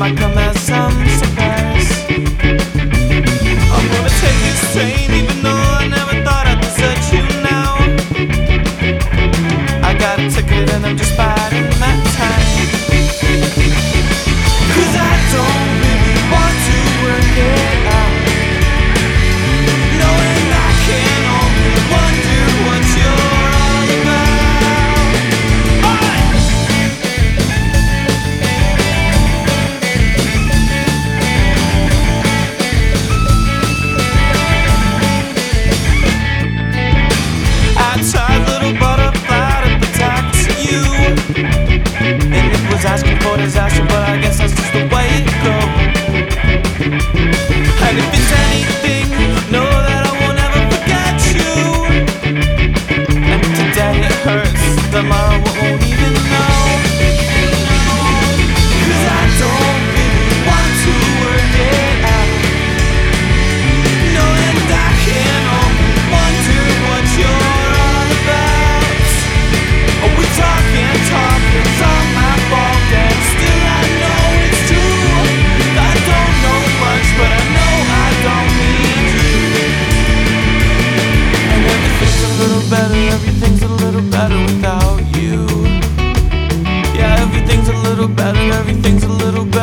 might come as some surprise. I'm gonna take this train even though I never thought I'd desert you now. I got a ticket and I'm just biding that time. 'Cause I don't really want to work it out, knowing I can only wonder what you're all about. I tried, little butterfly, to protect you, and it was asking for disaster, but I guess that's just the way it goes. And if it's anything, know that I won't ever forget you. And today it hurts, tomorrow I won't even know. 'Cause I don't really want to work it out, knowing I can only wonder what you're all about. Are we talking, it's all my fault, and still I know it's true. I don't know much, but I know I don't need you. And everything's a little better without you. Yeah, everything's a little better